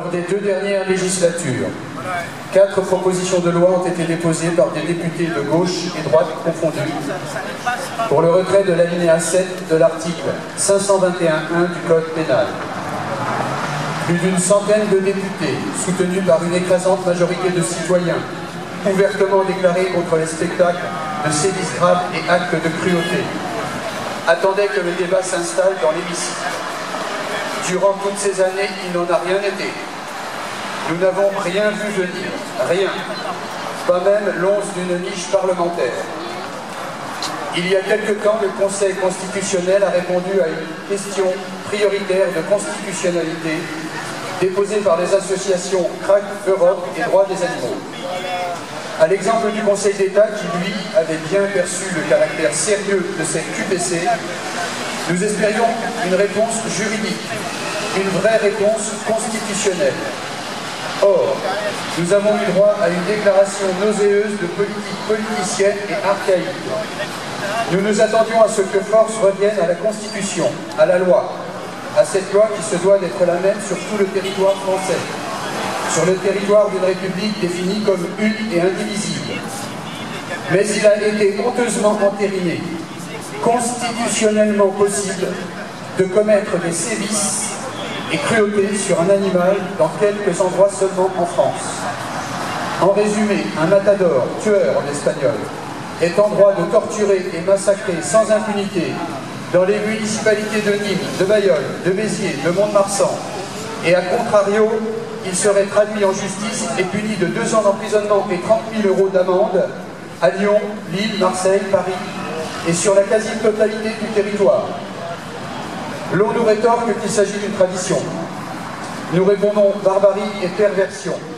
Lors des 2 dernières législatures, 4 propositions de loi ont été déposées par des députés de gauche et droite confondus pour le retrait de l'alinéa 7 de l'article 521.1 du Code pénal. Plus d'une centaine de députés, soutenus par une écrasante majorité de citoyens, ouvertement déclarés contre les spectacles de sévices graves et actes de cruauté, attendaient que le débat s'installe dans l'hémicycle. Durant toutes ces années, il n'en a rien été. Nous n'avons rien vu venir, rien, pas même l'once d'une niche parlementaire. Il y a quelque temps, le Conseil constitutionnel a répondu à une question prioritaire de constitutionnalité déposée par les associations CRAC Europe et Droits des animaux. À l'exemple du Conseil d'État qui, lui, avait bien perçu le caractère sérieux de cette QPC, nous espérions une réponse juridique, une vraie réponse constitutionnelle. Or, nous avons eu droit à une déclaration nauséeuse de politique politicienne et archaïque. Nous nous attendions à ce que force revienne à la Constitution, à la loi, à cette loi qui se doit d'être la même sur tout le territoire français, sur le territoire d'une république définie comme une et indivisible. Mais il a été honteusement entériné, constitutionnellement possible, de commettre des sévices et cruauté sur un animal dans quelques endroits seulement en France. En résumé, un matador, tueur en espagnol, est en droit de torturer et massacrer sans impunité dans les municipalités de Nîmes, de Bayonne, de Béziers, de Mont-de-Marsan, et à contrario, il serait traduit en justice et puni de 2 ans d'emprisonnement et 30 000 € d'amende à Lyon, Lille, Marseille, Paris, et sur la quasi-totalité du territoire. L'on nous rétorque qu'il s'agit d'une tradition. Nous répondons barbarie et perversion.